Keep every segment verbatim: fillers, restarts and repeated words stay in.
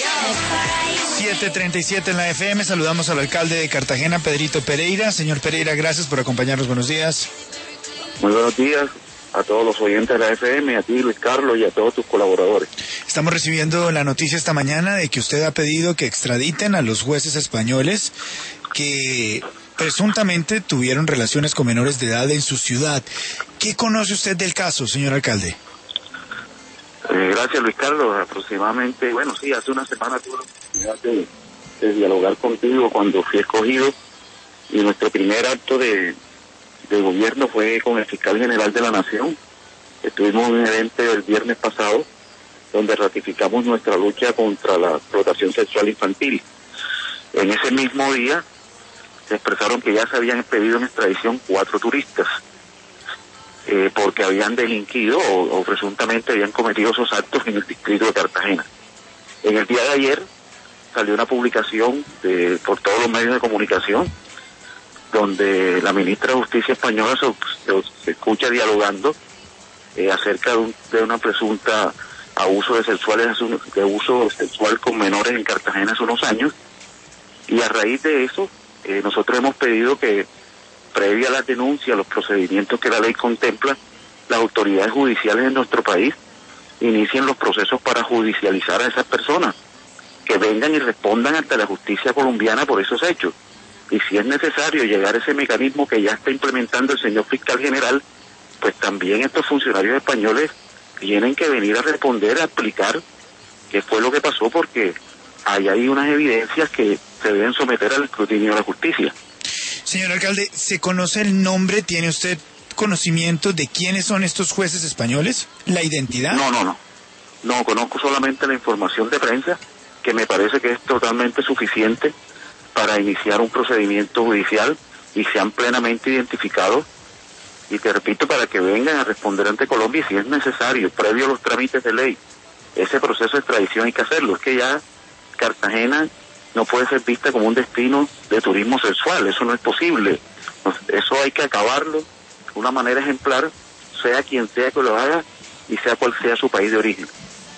siete treinta y siete en la F M, saludamos al alcalde de Cartagena, Pedrito Pereira. Señor Pereira, gracias por acompañarnos, buenos días. Muy buenos días a todos los oyentes de la F M, a ti Luis Carlos y a todos tus colaboradores. Estamos recibiendo la noticia esta mañana de que usted ha pedido que extraditen a los jueces españoles que presuntamente tuvieron relaciones con menores de edad en su ciudad. ¿Qué conoce usted del caso, señor alcalde? Eh, gracias Luis Carlos, aproximadamente, bueno sí, hace una semana tuve la oportunidad de, de dialogar contigo cuando fui escogido y nuestro primer acto de, de gobierno fue con el fiscal general de la Nación. Estuvimos en un evento el viernes pasado donde ratificamos nuestra lucha contra la explotación sexual infantil. En ese mismo día se expresaron que ya se habían pedido en extradición cuatro turistas eh, porque habían delinquido o, o presuntamente habían cometido esos actos en el distrito de Cartagena. En el día de ayer salió una publicación de, por todos los medios de comunicación donde la ministra de Justicia española se, se, se escucha dialogando eh, acerca de, un, de una presunta abuso de sexuales de uso sexual con menores en Cartagena hace unos años, y a raíz de eso eh, nosotros hemos pedido que previa a las denuncias, los procedimientos que la ley contempla, las autoridades judiciales en nuestro país inicien los procesos para judicializar a esas personas, que vengan y respondan ante la justicia colombiana por esos hechos. Y si es necesario llegar a ese mecanismo que ya está implementando el señor fiscal general, pues también estos funcionarios españoles tienen que venir a responder, a explicar qué fue lo que pasó, porque hay ahí unas evidencias que se deben someter al escrutinio de la justicia. Señor alcalde, ¿se conoce el nombre? ¿Tiene usted conocimiento de quiénes son estos jueces españoles? ¿La identidad? No, no, no. No, conozco solamente la información de prensa, que me parece que es totalmente suficiente para iniciar un procedimiento judicial y sean plenamente identificados. Y te repito, para que vengan a responder ante Colombia, y si es necesario, previo a los trámites de ley, ese proceso de extradición hay que hacerlo. Es que ya Cartagena no puede ser vista como un destino de turismo sexual, eso no es posible. Eso hay que acabarlo de una manera ejemplar, sea quien sea que lo haga y sea cual sea su país de origen.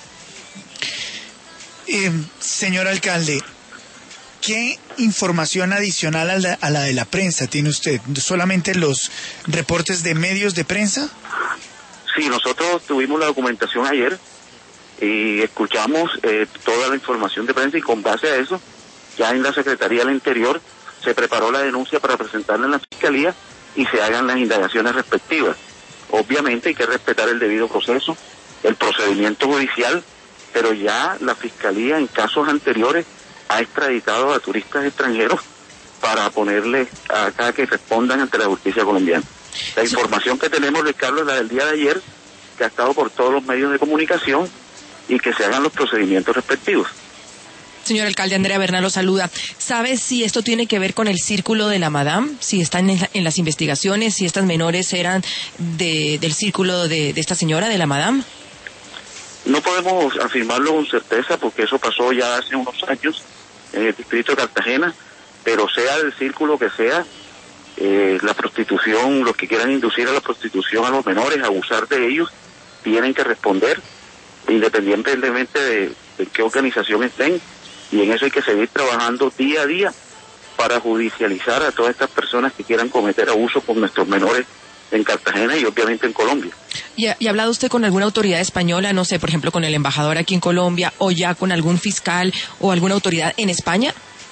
Eh, señor alcalde, ¿qué información adicional a la, a la de la prensa tiene usted? ¿Solamente los reportes de medios de prensa? Sí, nosotros tuvimos la documentación ayer y escuchamos eh, toda la información de prensa, y con base a eso, ya en la Secretaría del Interior se preparó la denuncia para presentarla en la Fiscalía y se hagan las indagaciones respectivas. Obviamente hay que respetar el debido proceso, el procedimiento judicial, pero ya la Fiscalía en casos anteriores ha extraditado a turistas extranjeros para ponerles acá que respondan ante la justicia colombiana. La información que tenemos, Luis Carlos, es la del día de ayer, que ha estado por todos los medios de comunicación, y que se hagan los procedimientos respectivos. Señor alcalde, Andrea Bernal lo saluda. ¿Sabe si esto tiene que ver con el círculo de la Madame? Si están en, en las investigaciones, si estas menores eran de, del círculo de, de esta señora, de la Madame. No podemos afirmarlo con certeza porque eso pasó ya hace unos años en el distrito de Cartagena, pero sea del círculo que sea, eh, la prostitución, los que quieran inducir a la prostitución a los menores, abusar de ellos, tienen que responder independientemente de, de qué organización estén, y en eso hay que seguir trabajando día a día para judicializar a todas estas personas que quieran cometer abuso con nuestros menores en Cartagena y obviamente en Colombia. ¿Y ha, y ha hablado usted con alguna autoridad española, no sé, por ejemplo, con el embajador aquí en Colombia, o ya con algún fiscal o alguna autoridad en España?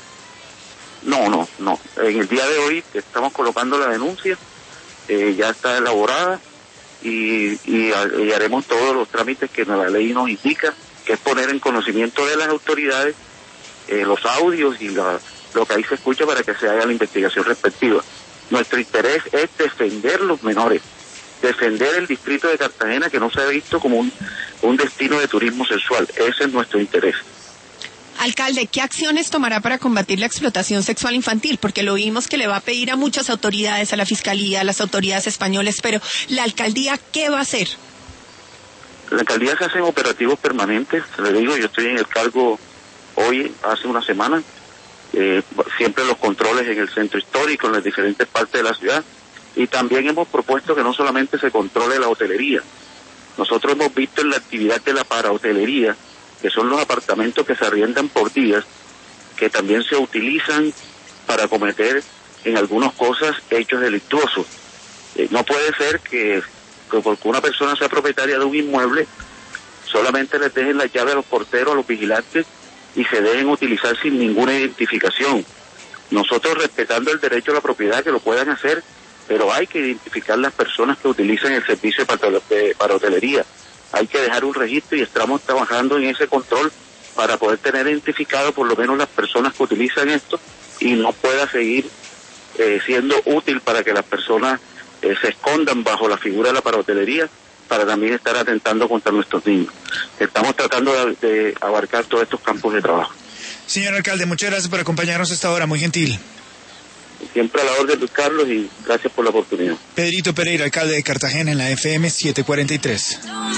No, no, no. En el día de hoy estamos colocando la denuncia, eh, ya está elaborada, y, y, y haremos todos los trámites que la ley nos indica, que es poner en conocimiento de las autoridades eh, los audios y la, lo que ahí se escucha para que se haga la investigación respectiva. Nuestro interés es defender los menores, defender el distrito de Cartagena, que no se ha visto como un, un destino de turismo sexual. Ese es nuestro interés. Alcalde, ¿qué acciones tomará para combatir la explotación sexual infantil? Porque lo vimos que le va a pedir a muchas autoridades, a la Fiscalía, a las autoridades españolas, pero ¿la alcaldía qué va a hacer? La alcaldía se hacen operativos permanentes. Le digo, yo estoy en el cargo hoy, hace una semana, eh, siempre los controles en el centro histórico, en las diferentes partes de la ciudad, y también hemos propuesto que no solamente se controle la hotelería. Nosotros hemos visto en la actividad de la parahotelería que son los apartamentos que se arriendan por días, que también se utilizan para cometer en algunas cosas hechos delictuosos. Eh, no puede ser que, que porque una persona sea propietaria de un inmueble, solamente les dejen la llave a los porteros, a los vigilantes, y se dejen utilizar sin ninguna identificación. Nosotros, respetando el derecho a la propiedad, que lo puedan hacer, pero hay que identificar las personas que utilizan el servicio de para hotelería. Hay que dejar un registro y estamos trabajando en ese control para poder tener identificado por lo menos las personas que utilizan esto y no pueda seguir eh, siendo útil para que las personas eh, se escondan bajo la figura de la parahotelería para también estar atentando contra nuestros niños. Estamos tratando de, de abarcar todos estos campos de trabajo. Señor alcalde, muchas gracias por acompañarnos a esta hora, muy gentil. Siempre a la orden, Luis Carlos, y gracias por la oportunidad. Pedrito Pereira, alcalde de Cartagena, en la F M setecientos cuarenta y tres.